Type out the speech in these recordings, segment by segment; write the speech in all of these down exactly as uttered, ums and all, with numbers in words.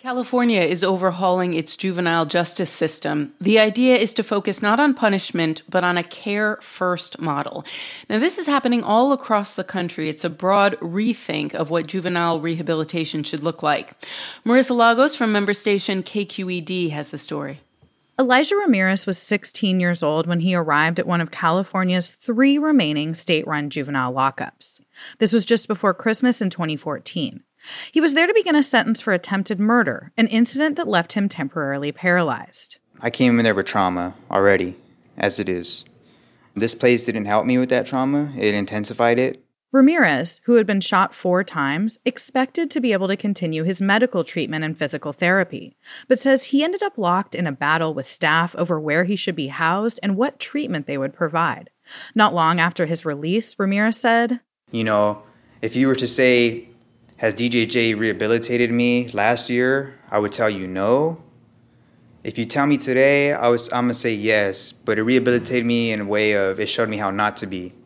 California is overhauling its juvenile justice system. The idea is to focus not on punishment, but on a care-first model. Now, this is happening all across the country. It's a broad rethink of what juvenile rehabilitation should look like. Marissa Lagos from member station K Q E D has the story. Elijah Ramirez was sixteen years old when he arrived at one of California's three remaining state-run juvenile lockups. This was just before Christmas in twenty fourteen. He was there to begin a sentence for attempted murder, an incident that left him temporarily paralyzed. I came in there with trauma already, as it is. This place didn't help me with that trauma. It intensified it. Ramirez, who had been shot four times, expected to be able to continue his medical treatment and physical therapy, but says he ended up locked in a battle with staff over where he should be housed and what treatment they would provide. Not long after his release, Ramirez said, You know, if you were to say, has D J J rehabilitated me last year? I would tell you no. If you tell me today, I was, I'm going to say yes, but it rehabilitated me in a way of it showed me how not to be.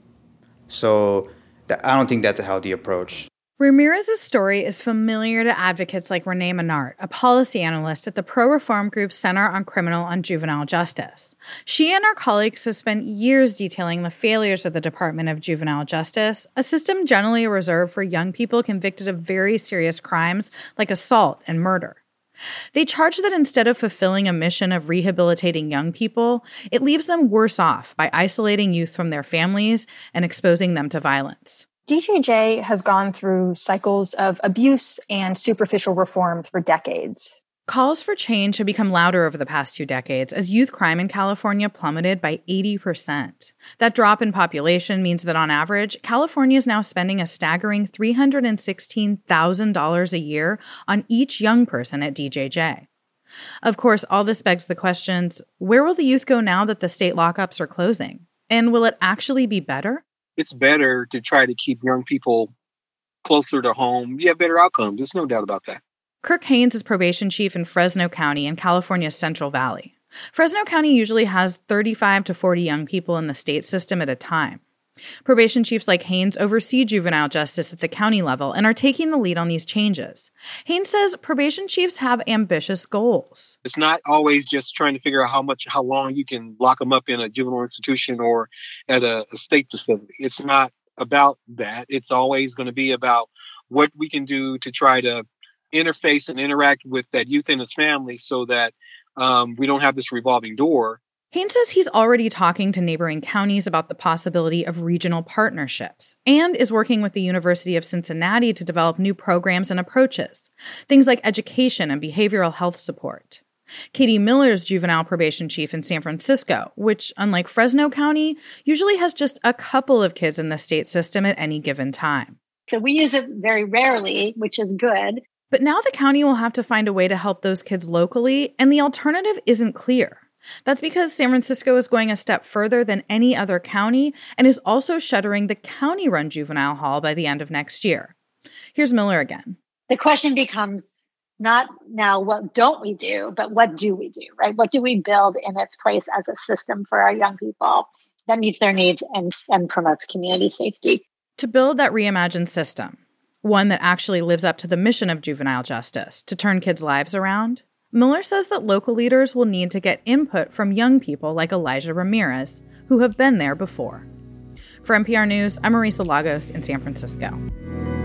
So that, I don't think that's a healthy approach. Ramirez's story is familiar to advocates like Renee Menard, a policy analyst at the pro-reform group Center on Criminal and Juvenile Justice. She and her colleagues have spent years detailing the failures of the Department of Juvenile Justice, a system generally reserved for young people convicted of very serious crimes like assault and murder. They charge that instead of fulfilling a mission of rehabilitating young people, it leaves them worse off by isolating youth from their families and exposing them to violence. D J J has gone through cycles of abuse and superficial reforms for decades. Calls for change have become louder over the past two decades as youth crime in California plummeted by eighty percent. That drop in population means that on average, California is now spending a staggering three hundred sixteen thousand dollars a year on each young person at D J J. Of course, all this begs the questions, where will the youth go now that the state lockups are closing? And will it actually be better? It's better to try to keep young people closer to home. You have better outcomes. There's no doubt about that. Kirk Haynes is probation chief in Fresno County in California's Central Valley. Fresno County usually has thirty-five to forty young people in the state system at a time. Probation chiefs like Haynes oversee juvenile justice at the county level and are taking the lead on these changes. Haynes says probation chiefs have ambitious goals. It's not always just trying to figure out how much, how long you can lock them up in a juvenile institution or at a, a state facility. It's not about that. It's always going to be about what we can do to try to interface and interact with that youth and his family so that um, we don't have this revolving door. Haynes says he's already talking to neighboring counties about the possibility of regional partnerships and is working with the University of Cincinnati to develop new programs and approaches, things like education and behavioral health support. Katie Miller is juvenile probation chief in San Francisco, which, unlike Fresno County, usually has just a couple of kids in the state system at any given time. So we use it very rarely, which is good. But now the county will have to find a way to help those kids locally, and the alternative isn't clear. That's because San Francisco is going a step further than any other county and is also shuttering the county-run juvenile hall by the end of next year. Here's Miller again. The question becomes not now what don't we do, but what do we do, right? What do we build in its place as a system for our young people that meets their needs and, and promotes community safety? To build that reimagined system, one that actually lives up to the mission of juvenile justice, to turn kids' lives around, Miller says that local leaders will need to get input from young people like Elijah Ramirez, who have been there before. For N P R News, I'm Marissa Lagos in San Francisco.